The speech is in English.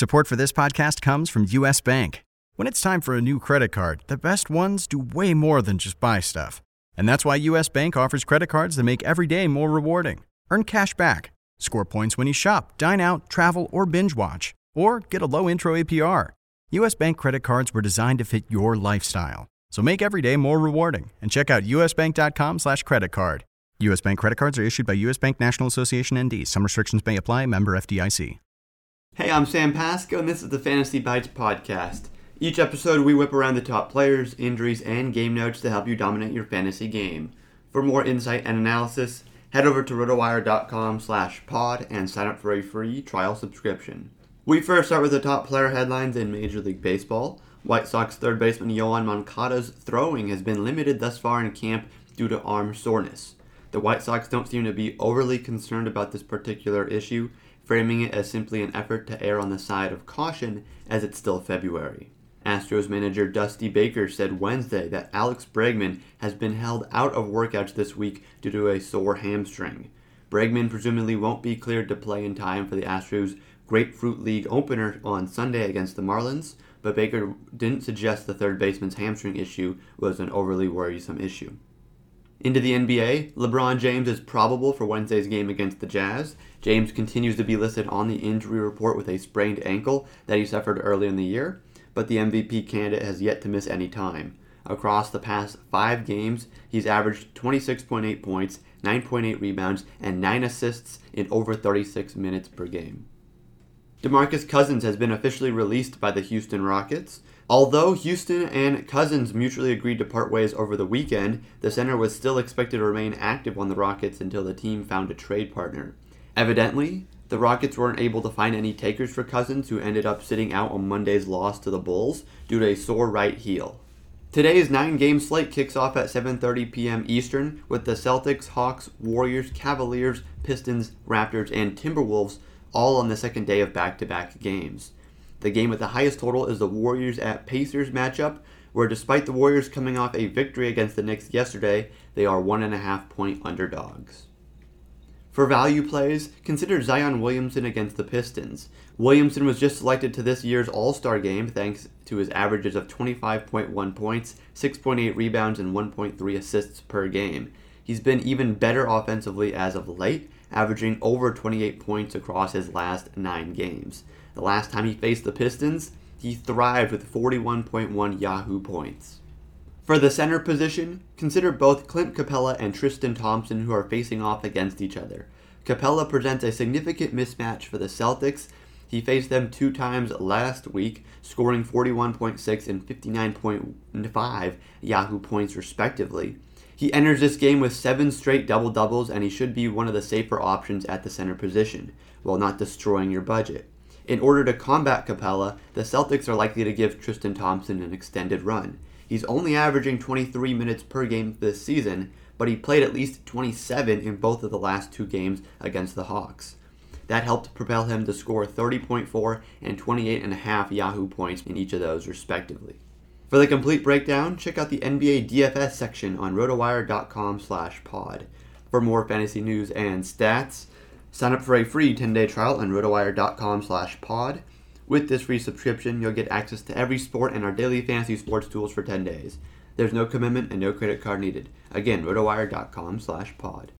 Support for this podcast comes from U.S. Bank. When it's time for a new credit card, the best ones do way more than just buy stuff. And that's why U.S. Bank offers credit cards that make every day more rewarding. Earn cash back, score points when you shop, dine out, travel, or binge watch, or get a low intro APR. U.S. Bank credit cards were designed to fit your lifestyle. So make every day more rewarding and check out usbank.com/credit card. U.S. Bank credit cards are issued by U.S. Bank National Association ND. Some restrictions may apply. Member FDIC. Hey, I'm Sam Pasco, and this is the Fantasy Bites podcast. Each episode, we whip around the top players, injuries, and game notes to help you dominate your fantasy game. For more insight and analysis, head over to rotowire.com/pod and sign up for a free trial subscription. We first start with the top player headlines in Major League Baseball. White Sox third baseman Yoan Moncada's throwing has been limited thus far in camp due to arm soreness. The White Sox don't seem to be overly concerned about this particular issue, framing it as simply an effort to err on the side of caution as it's still February. Astros manager Dusty Baker said Wednesday that Alex Bregman has been held out of workouts this week due to a sore hamstring. Bregman presumably won't be cleared to play in time for the Astros' Grapefruit League opener on Sunday against the Marlins, but Baker didn't suggest the third baseman's hamstring issue was an overly worrisome issue. Into the NBA, LeBron James is probable for Wednesday's game against the Jazz. James continues to be listed on the injury report with a sprained ankle that he suffered early in the year, but the MVP candidate has yet to miss any time. Across the past 5 games, he's averaged 26.8 points, 9.8 rebounds, and 9 assists in over 36 minutes per game. DeMarcus Cousins has been officially released by the Houston Rockets. Although Houston and Cousins mutually agreed to part ways over the weekend, the center was still expected to remain active on the Rockets until the team found a trade partner. Evidently, the Rockets weren't able to find any takers for Cousins, who ended up sitting out on Monday's loss to the Bulls due to a sore right heel. Today's 9-game slate kicks off at 7:30 p.m. Eastern with the Celtics, Hawks, Warriors, Cavaliers, Pistons, Raptors, and Timberwolves all on the second day of back-to-back games. The game with the highest total is the Warriors at Pacers matchup, where despite the Warriors coming off a victory against the Knicks yesterday, they are 1.5-point underdogs. For value plays, consider Zion Williamson against the Pistons. Williamson was just selected to this year's All-Star game thanks to his averages of 25.1 points, 6.8 rebounds, and 1.3 assists per game. He's been even better offensively as of late, averaging over 28 points across his last 9 games. The last time he faced the Pistons, he thrived with 41.1 Yahoo points. For the center position, consider both Clint Capella and Tristan Thompson, who are facing off against each other. Capella presents a significant mismatch for the Celtics. He faced them 2 times last week, scoring 41.6 and 59.5 Yahoo points respectively. He enters this game with 7 straight double-doubles, and he should be one of the safer options at the center position, while not destroying your budget. In order to combat Capella, the Celtics are likely to give Tristan Thompson an extended run. He's only averaging 23 minutes per game this season, but he played at least 27 in both of the last 2 games against the Hawks. That helped propel him to score 30.4 and 28.5 Yahoo points in each of those respectively. For the complete breakdown, check out the NBA DFS section on rotowire.com/pod. For more fantasy news and stats, sign up for a free 10-day trial on rotowire.com/pod. With this free subscription, you'll get access to every sport and our daily fantasy sports tools for 10 days. There's no commitment and no credit card needed. Again, rotowire.com/pod.